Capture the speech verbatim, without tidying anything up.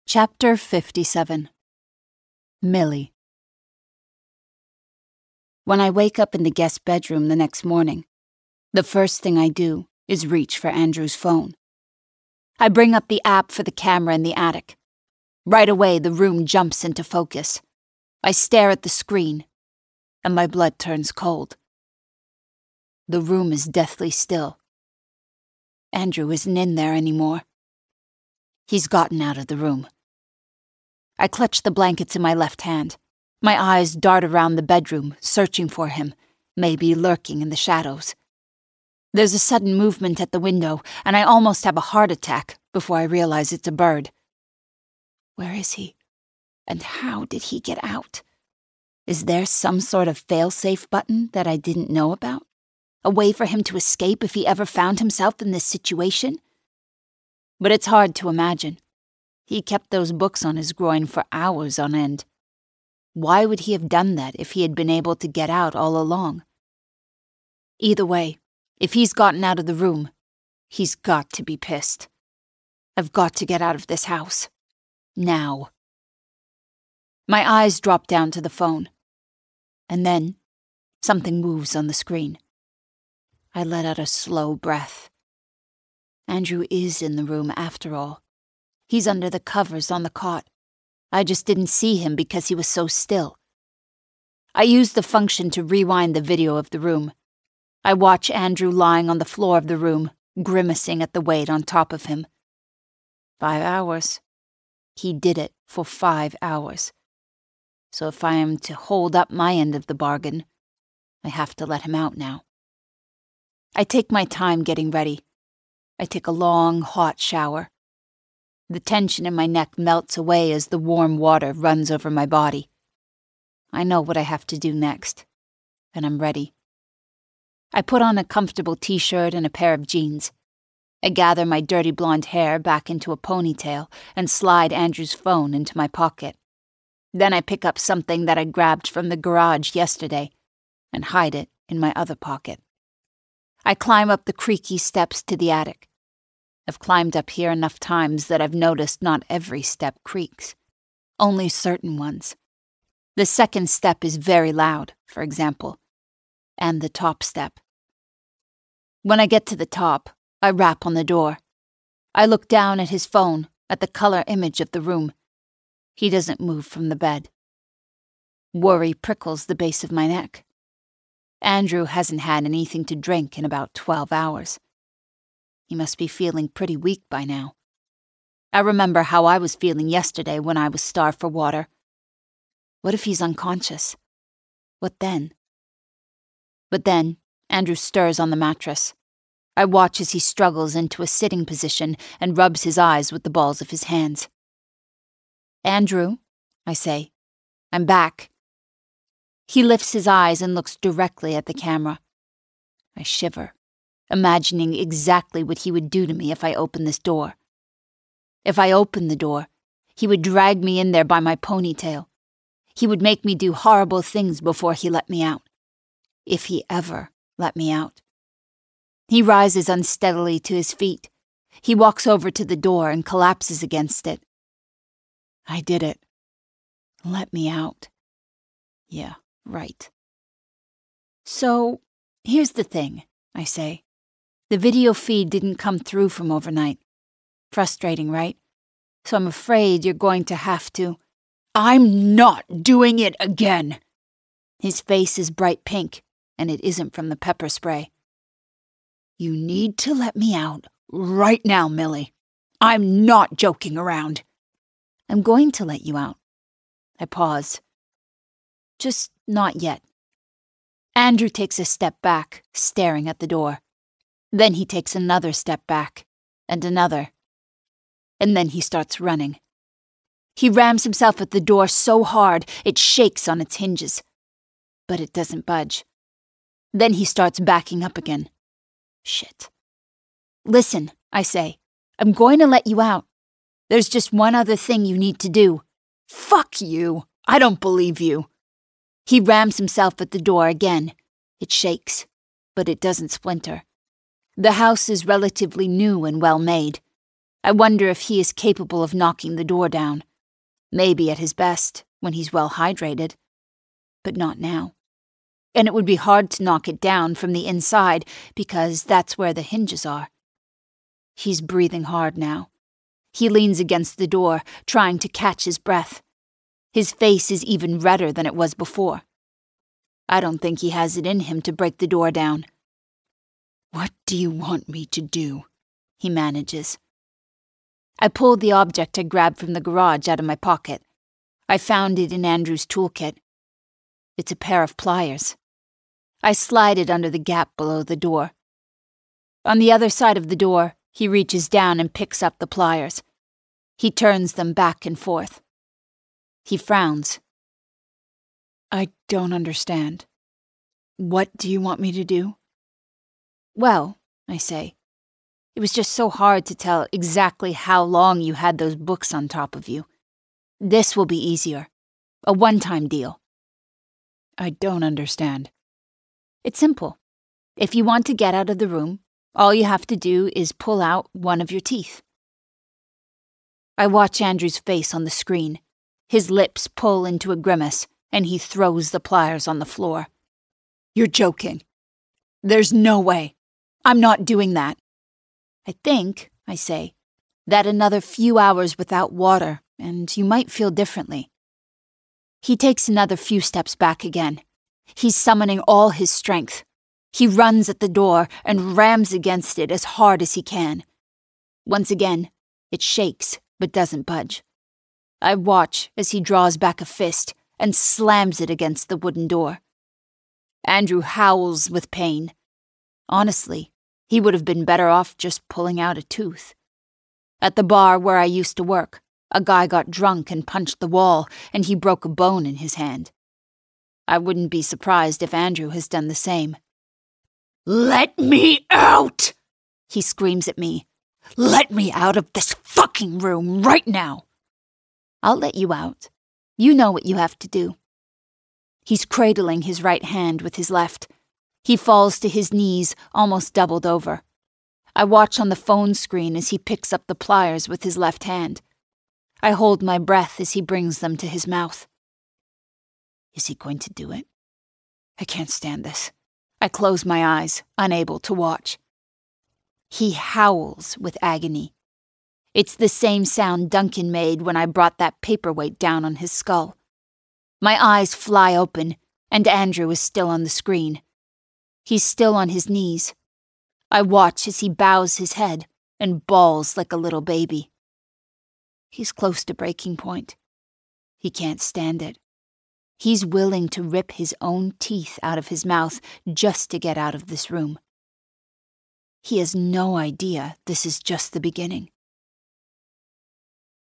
Chapter fifty-seven. Millie. When I wake up in the guest bedroom the next morning, the first thing I do is reach for Andrew's phone. I bring up the app for the camera in the attic. Right away, the room jumps into focus. I stare at the screen, and my blood turns cold. The room is deathly still. Andrew isn't in there anymore. He's gotten out of the room. I clutch the blankets in my left hand. My eyes dart around the bedroom, searching for him, maybe lurking in the shadows. There's a sudden movement at the window, and I almost have a heart attack before I realize it's a bird. Where is he? And how did he get out? Is there some sort of fail-safe button that I didn't know about? A way for him to escape if he ever found himself in this situation? But it's hard to imagine. He kept those books on his groin for hours on end. Why would he have done that if he had been able to get out all along? Either way, if he's gotten out of the room, he's got to be pissed. I've got to get out of this house. Now. My eyes drop down to the phone. And then, something moves on the screen. I let out a slow breath. Andrew is in the room after all. He's under the covers on the cot. I just didn't see him because he was so still. I used the function to rewind the video of the room. I watch Andrew lying on the floor of the room, grimacing at the weight on top of him. Five hours. He did it for five hours. So if I am to hold up my end of the bargain, I have to let him out now. I take my time getting ready. I take a long, hot shower. The tension in my neck melts away as the warm water runs over my body. I know what I have to do next, and I'm ready. I put on a comfortable t-shirt and a pair of jeans. I gather my dirty blonde hair back into a ponytail and slide Andrew's phone into my pocket. Then I pick up something that I grabbed from the garage yesterday and hide it in my other pocket. I climb up the creaky steps to the attic. I've climbed up here enough times that I've noticed not every step creaks, only certain ones. The second step is very loud, for example, and the top step. When I get to the top, I rap on the door. I look down at his phone, at the color image of the room. He doesn't move from the bed. Worry prickles the base of my neck. Andrew hasn't had anything to drink in about twelve hours. He must be feeling pretty weak by now. I remember how I was feeling yesterday when I was starved for water. What if he's unconscious? What then? But then, Andrew stirs on the mattress. I watch as he struggles into a sitting position and rubs his eyes with the balls of his hands. Andrew, I say, I'm back. He lifts his eyes and looks directly at the camera. I shiver, imagining exactly what he would do to me if I opened this door. If I opened the door, he would drag me in there by my ponytail. He would make me do horrible things before he let me out. If he ever let me out. He rises unsteadily to his feet. He walks over to the door and collapses against it. I did it. Let me out. Yeah, right. So, here's the thing, I say. The video feed didn't come through from overnight. Frustrating, right? So I'm afraid you're going to have to... I'm not doing it again! His face is bright pink, and it isn't from the pepper spray. You need to let me out right now, Millie. I'm not joking around. I'm going to let you out. I pause. Just not yet. Andrew takes a step back, staring at the door. Then he takes another step back, and another. And then he starts running. He rams himself at the door so hard it shakes on its hinges. But it doesn't budge. Then he starts backing up again. Shit. Listen, I say. I'm going to let you out. There's just one other thing you need to do. Fuck you. I don't believe you. He rams himself at the door again. It shakes, but it doesn't splinter. The house is relatively new and well made. I wonder if he is capable of knocking the door down. Maybe at his best, when he's well hydrated. But not now. And it would be hard to knock it down from the inside, because that's where the hinges are. He's breathing hard now. He leans against the door, trying to catch his breath. His face is even redder than it was before. I don't think he has it in him to break the door down. "What do you want me to do?" he manages. I pulled the object I grabbed from the garage out of my pocket. I found it in Andrew's toolkit. It's a pair of pliers. I slide it under the gap below the door. On the other side of the door, he reaches down and picks up the pliers. He turns them back and forth. He frowns. "I don't understand. What do you want me to do?" "Well," I say, "it was just so hard to tell exactly how long you had those books on top of you. This will be easier. A one-time deal." "I don't understand." "It's simple. If you want to get out of the room, all you have to do is pull out one of your teeth." I watch Andrew's face on the screen. His lips pull into a grimace, and he throws the pliers on the floor. "You're joking. There's no way. I'm not doing that." "I think," I say, "that another few hours without water, and you might feel differently." He takes another few steps back again. He's summoning all his strength. He runs at the door and rams against it as hard as he can. Once again, it shakes but doesn't budge. I watch as he draws back a fist and slams it against the wooden door. Andrew howls with pain. Honestly, he would have been better off just pulling out a tooth. At the bar where I used to work, a guy got drunk and punched the wall, and he broke a bone in his hand. I wouldn't be surprised if Andrew has done the same. "Let me out!" he screams at me. "Let me out of this fucking room right now!" "I'll let you out. You know what you have to do." He's cradling his right hand with his left. He falls to his knees, almost doubled over. I watch on the phone screen as he picks up the pliers with his left hand. I hold my breath as he brings them to his mouth. Is he going to do it? I can't stand this. I close my eyes, unable to watch. He howls with agony. It's the same sound Duncan made when I brought that paperweight down on his skull. My eyes fly open, and Andrew is still on the screen. He's still on his knees. I watch as he bows his head and bawls like a little baby. He's close to breaking point. He can't stand it. He's willing to rip his own teeth out of his mouth just to get out of this room. He has no idea this is just the beginning.